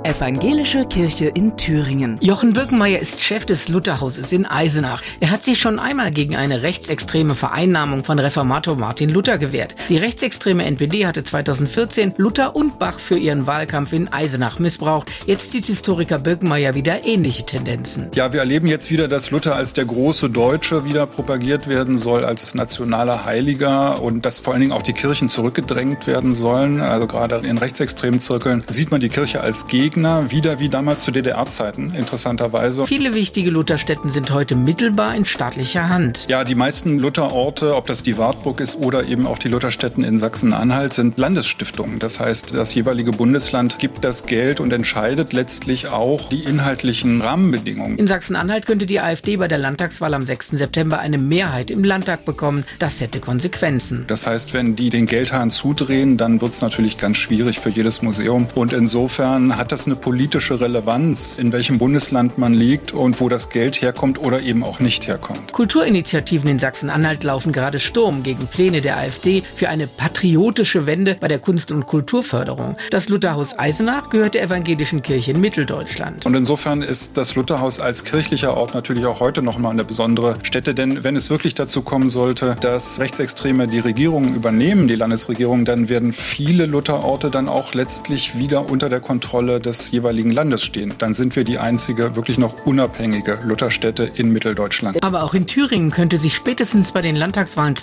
Evangelische Kirche in Thüringen. Jochen Birkenmeier ist Chef des Lutherhauses in Eisenach. Er hat sich schon einmal gegen eine rechtsextreme Vereinnahmung von Reformator Martin Luther gewehrt. Die rechtsextreme NPD hatte 2014 Luther und Bach für ihren Wahlkampf in Eisenach missbraucht. Jetzt sieht Historiker Birkenmeier wieder ähnliche Tendenzen. Ja, wir erleben jetzt wieder, dass Luther als der große Deutsche wieder propagiert werden soll, als nationaler Heiliger, und dass vor allen Dingen auch die Kirchen zurückgedrängt werden sollen. Also gerade in rechtsextremen Zirkeln sieht man die Kirche als Gegner, wieder wie damals zu DDR-Zeiten, interessanterweise. Viele wichtige Lutherstätten sind heute mittelbar in staatlicher Hand. Ja, die meisten Lutherorte, ob das die Wartburg ist oder eben auch die Lutherstätten in Sachsen-Anhalt, sind Landesstiftungen. Das heißt, das jeweilige Bundesland gibt das Geld und entscheidet letztlich auch die inhaltlichen Rahmenbedingungen. In Sachsen-Anhalt könnte die AfD bei der Landtagswahl am 6. September eine Mehrheit im Landtag bekommen. Das hätte Konsequenzen. Das heißt, wenn die den Geldhahn zudrehen, dann wird es natürlich ganz schwierig für jedes Museum. Und insofern hat das eine politische Relevanz, in welchem Bundesland man liegt und wo das Geld herkommt oder eben auch nicht herkommt. Kulturinitiativen in Sachsen-Anhalt laufen gerade Sturm gegen Pläne der AfD für eine patriotische Wende bei der Kunst- und Kulturförderung. Das Lutherhaus Eisenach gehört der Evangelischen Kirche in Mitteldeutschland. Und insofern ist das Lutherhaus als kirchlicher Ort natürlich auch heute noch mal eine besondere Stätte, denn wenn es wirklich dazu kommen sollte, dass Rechtsextreme die Regierung übernehmen, die Landesregierung, dann werden viele Lutherorte dann auch letztlich wieder unter der Kontrolle des jeweiligen Landes stehen. Dann sind wir die einzige wirklich noch unabhängige Lutherstätte in Mitteldeutschland. Aber auch in Thüringen könnte sich spätestens bei den Landtagswahlen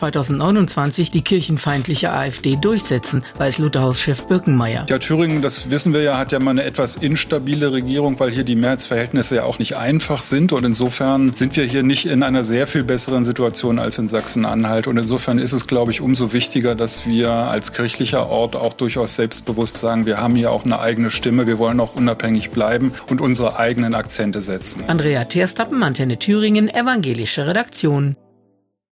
2029 die kirchenfeindliche AfD durchsetzen, weiß Lutherhauschef Birkenmeier. Ja, Thüringen, das wissen wir ja, hat ja mal eine etwas instabile Regierung, weil hier die Mehrheitsverhältnisse ja auch nicht einfach sind, und insofern sind wir hier nicht in einer sehr viel besseren Situation als in Sachsen-Anhalt, und insofern ist es, glaube ich, umso wichtiger, dass wir als kirchlicher Ort auch durchaus selbstbewusst sagen, wir haben hier auch eine eigene Stimme, wir wollen auch unabhängig bleiben und unsere eigenen Akzente setzen. Andrea Terstappen, Antenne Thüringen, evangelische Redaktion.